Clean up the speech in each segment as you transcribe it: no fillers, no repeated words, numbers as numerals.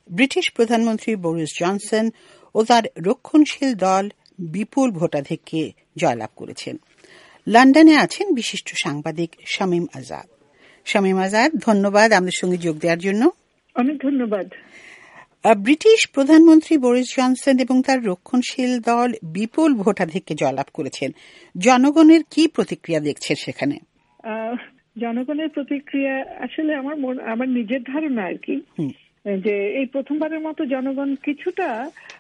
British প্রধানমন্ত্রী Boris Johnson ও তার রক্ষণশীল দল বিপুল ভোটাধিক্যে জয়লাভ করেছেন। লন্ডনে আছেন বিশিষ্ট সাংবাদিক শামীম আজাদ। শামীম আজাদ, ধন্যবাদ আমাদের সঙ্গে যোগ দেওয়ার জন্য। অনেক ধন্যবাদ। ব্রিটিশ প্রধানমন্ত্রী বরিস জনসন এবং তার রক্ষণশীল দল বিপুল ভোটাধিক্যে জয়লাভ করেছেন। জনগণের কি প্রতিক্রিয়া দেখছেন সেখানে? জনগণের প্রতিক্রিয়া আসলে আমার নিজের ধারণা আর কি, যে এই প্রথমবারের মতো জনগণ কিছুটা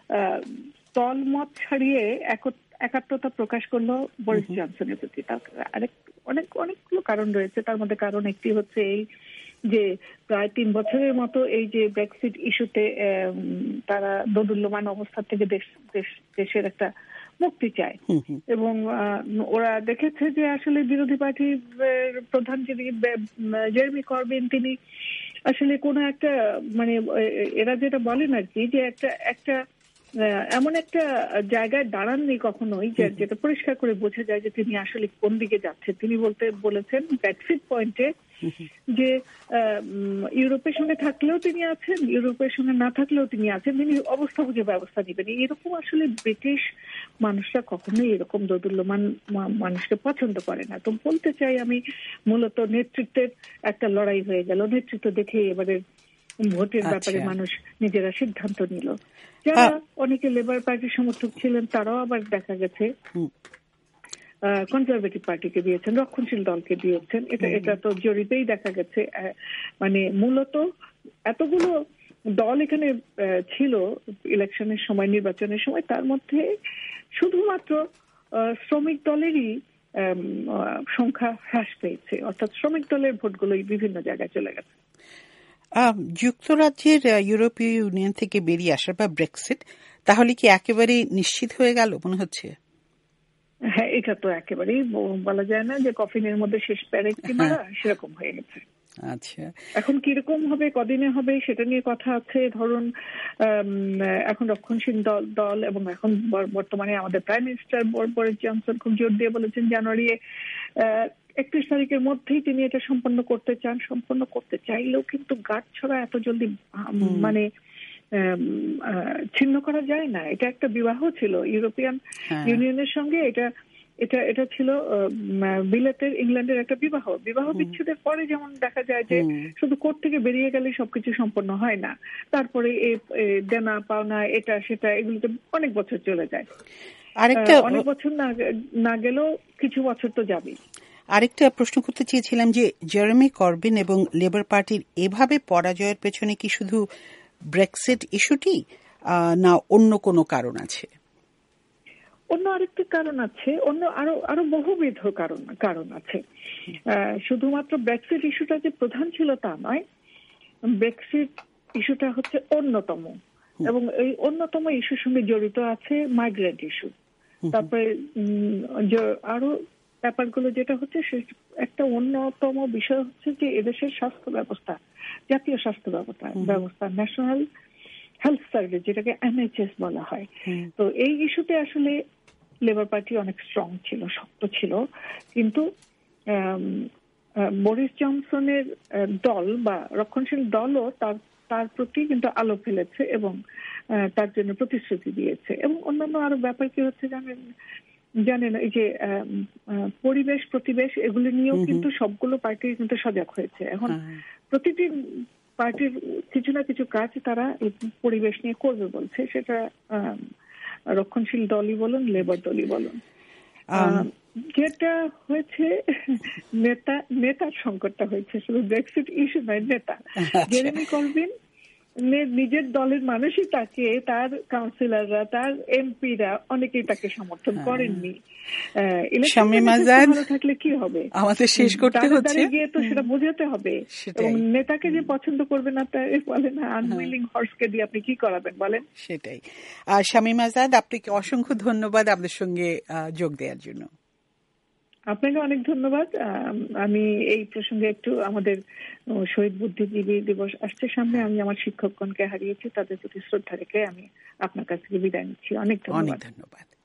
দল মত ছাড়িয়ে একাত্মতা প্রকাশ করলো বরিস জনসনের প্রতি। অনেকগুলো কারণ রয়েছে, তার মধ্যে কারণ একটি হচ্ছে এই যে প্রায় 3 বছরের মতো এই যে ব্রেক্সিট ইস্যুতে তারা দোদুল্যমান অবস্থা থেকে দেশের একটা মুক্তি চায়, এবং ওরা দেখেছে যে আসলে বিরোধী পার্টির প্রধান যিনি জেরেমি করবিন, তিনি আসলে কোনো একটা মানে এরা যেটা বলেন আর কি, যে একটা এমন একটা জায়গায় দাঁড়াননি কখনোই যেটা পরিষ্কার করে বোঝা যায় যে তিনি আসলে কোন দিকে যাচ্ছেন। তিনি বলেছেন ব্রেক্সিট পয়েন্টে যে ইউরোপের সঙ্গে থাকলেও তিনি আছেন, ইউরোপের সঙ্গে না থাকলেও তিনি আছেন, তিনি অবস্থা বুঝে ব্যবস্থা নেবেন। এরকম আসলে ব্রিটিশ মানুষরা কখনোই এরকম দোদুল্যমান মানুষকে পছন্দ করে না। তো বলতে চাই আমি মূলত নেতৃত্বের একটা লড়াই হয়ে গেল। নেতৃত্ব দেখে এবারে ভোটের ব্যাপারে মানুষ নিজেরা সিদ্ধান্ত নিল। যারা অনেকে লেবার পার্টির সমর্থক ছিলেন তারাও আবার দেখা গেছে কনজারভেটিভ পার্টিকে দিয়েছেন, রক্ষণশীল দলকে দিয়েছেন। এটা তো জরিপেই দেখা গেছে। মানে মূলত এতগুলো দল এখানে ছিল ইলেকশনের সময়, নির্বাচনের সময়, তার মধ্যে শুধুমাত্র শ্রমিক দলেরই সংখ্যা হ্রাস পেয়েছে, অর্থাৎ শ্রমিক দলের ভোটগুলোই বিভিন্ন জায়গায় চলে গেছে। যুক্তরাজ্যের ইউরোপীয় ইউনিয়ন থেকে বেরিয়ে আসার বা ব্রেক্সিট তাহলে কি একেবারে নিশ্চিত হয়ে গেল মনে হচ্ছে? হ্যাঁ, এটা তো একেবারেই বলা যায় না যে কফিনের মধ্যে শেষ প্যারেকটি মারা, সেরকম হয়ে গেছে। আচ্ছা, এখন কিরকম হবে, কদিনে হবে সেটা নিয়ে কথা আছে। ধরুন এখন রক্ষণশীল দল এবং এখন বর্তমানে আমাদের প্রাইম মিনিস্টার বরিস জনসন খুব জোর দিয়ে বলেছেন জানুয়ারি 31 তারিখের মধ্যেই তিনি এটা সম্পন্ন করতে চান। সম্পন্ন করতে চাইলেও কিন্তু গাঁট ছড়া এত জলদি মানে ছিন্ন করা যায় না। এটা একটা বিবাহ ছিল ইউরোপিয়ান ইউনিয়নের সঙ্গে, এটা ছিল বিলেতের ইংল্যান্ডের একটা বিবাহ বিচ্ছেদের পরে যেমন দেখা যায় যে শুধু কোর্ট থেকে বেরিয়ে গেলে সবকিছু সম্পন্ন হয় না, তারপরে দেনা পাওনা এটা সেটা এগুলোতে অনেক বছর চলে যায়। অনেক বছর না গেলেও কিছু বছর তো যাবেই। আরেকটা প্রশ্ন করতে চেয়েছিলাম যে জেরেমি করবিন এবং লেবার পার্টির এভাবে পরাজয়ের পেছনে কি শুধু ব্রেক্সিট ইস্যুটি না অন্য কোনো কারণ আছে? অন্য আরেকটি কারণ আছে, অন্য আরো বহুবিধ কারণ আছে। শুধুমাত্র ব্রেক্সিট ইস্যুটা যে প্রধান ছিল তা নয়, ব্রেক্সিট ইস্যুটা হচ্ছে অন্যতম, এবং এই অন্যতম ইস্যুর সঙ্গে জড়িত আছে মাইগ্রেন্ট ইস্যু। তারপরে আরো ব্যাপারগুলো যেটা হচ্ছে একটা অন্যতম বিষয় হচ্ছে যে এদেশের স্বাস্থ্য ব্যবস্থা, জাতীয় স্বাস্থ্য ব্যবস্থা, ন্যাশনাল হেলথ সার্ভিস, যেটাকে NHS বলা হয়। তো এই ইস্যুতে আসলে লেবার পার্টি অনেক স্ট্রং ছিল, শক্ত ছিল, কিন্তু বরিস জনসনের দল বা রক্ষণশীল দলও তার প্রতি কিন্তু আলো ফেলেছে এবং তার জন্য প্রতিশ্রুতি দিয়েছে। এবং অন্যান্য আরো ব্যাপার কি হচ্ছে জানেন এই যে প্রতিবেশ এগুলি নিয়েও কিন্তু সবগুলো পার্টি কিন্তু সজাগ হয়েছে। এখন প্রতিটি পার্টির কিছু না কিছু কাজ তারা এই পরিবেশ নিয়ে করবে বলছে, সেটা রক্ষণশীল দলই বলুন, লেবার দলই বলুন। যেটা হয়েছে নেতার সংকটটা হয়েছে, শুধু ব্রেক্সিট ইস্যু নয়, নেতা। জেরেমি করবিন নিজের দলের মানুষই তাকে, তার কাউন্সিলররা, তার এমপিরা অনেকেই তাকে সমর্থন করেননি। ভালো থাকলে কি হবে, আমাদের শেষ করতে হচ্ছে, গিয়ে তো সেটা বোঝাতে হবে। এবং নেতাকে যে পছন্দ করবে না, তাই বলে না আনউইলিং হর্সকে দিয়ে আপনি কি করাবেন বলেন। সেটাই। শামীম আজাদ, আপনাকে অসংখ্য ধন্যবাদ আমাদের সঙ্গে যোগ দেওয়ার জন্য। আপনাকে অনেক ধন্যবাদ। আমি এই প্রসঙ্গে একটু আমাদের শহীদ বুদ্ধিজীবী দিবস আসছে সামনে, আমি আমার শিক্ষকগণকে হারিয়েছি, তাদের প্রতি শ্রদ্ধা রেখে আমি আপনার কাছ থেকে বিদায় নিচ্ছি। অনেক ধন্যবাদ।